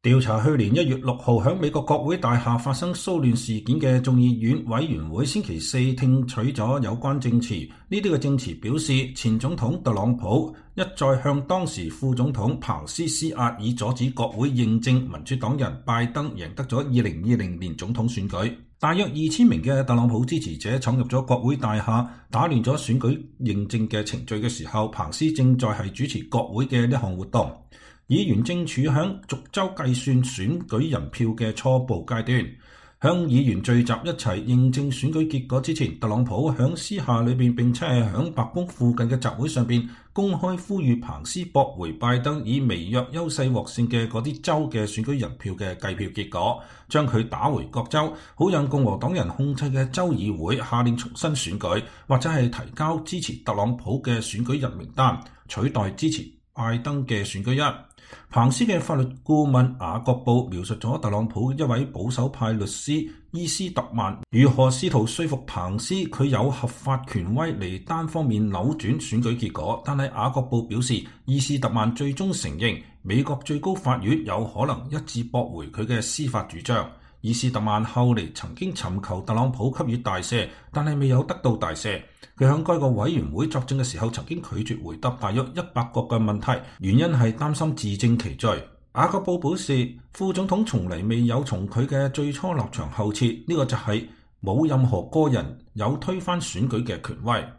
調查去年1月6號喺美國國會大廈發生騷亂事件嘅眾議院委員會星期四聽取咗有關證詞。呢啲嘅證詞表示，前總統特朗普一再向當時副總統彭斯施壓，以阻止國會認證民主黨人拜登贏得咗2020年總統選舉。大約2000名嘅特朗普支持者闖入咗國會大廈，打亂咗選舉認證嘅程序嘅時候，彭斯正在係主持國會嘅一項活動。議員正處喺逐州計算選舉人票嘅初步階段。向議員聚集一齊認證選舉結果之前，特朗普喺私下裏邊並且係喺白宮附近嘅集會上邊公開呼籲彭斯駁回拜登以微弱優勢獲勝嘅嗰啲州嘅選舉人票嘅計票結果，將佢打回各州，好讓共和黨人控制嘅州議會下令重新選舉，或者係提交支持特朗普嘅選舉人名單，取代支持拜登嘅選舉人。彭斯嘅法律顧問雅各布描述咗特朗普一位保守派律師伊斯特曼如何試圖說服彭斯佢有合法權威嚟單方面扭轉選舉結果，但係雅各布表示，伊斯特曼最終承認美國最高法院有可能一致駁回佢嘅司法主張。伊斯特曼後嚟曾經尋求特朗普給予大赦，但係未有得到大赦。佢喺該個委員會作證嘅時候，曾經拒絕回答大約100個嘅問題，原因係擔心自證其罪。雅各布表示，副總統從嚟未有從佢嘅最初立場後撤，呢個就係冇任何個人有推翻選舉嘅權威。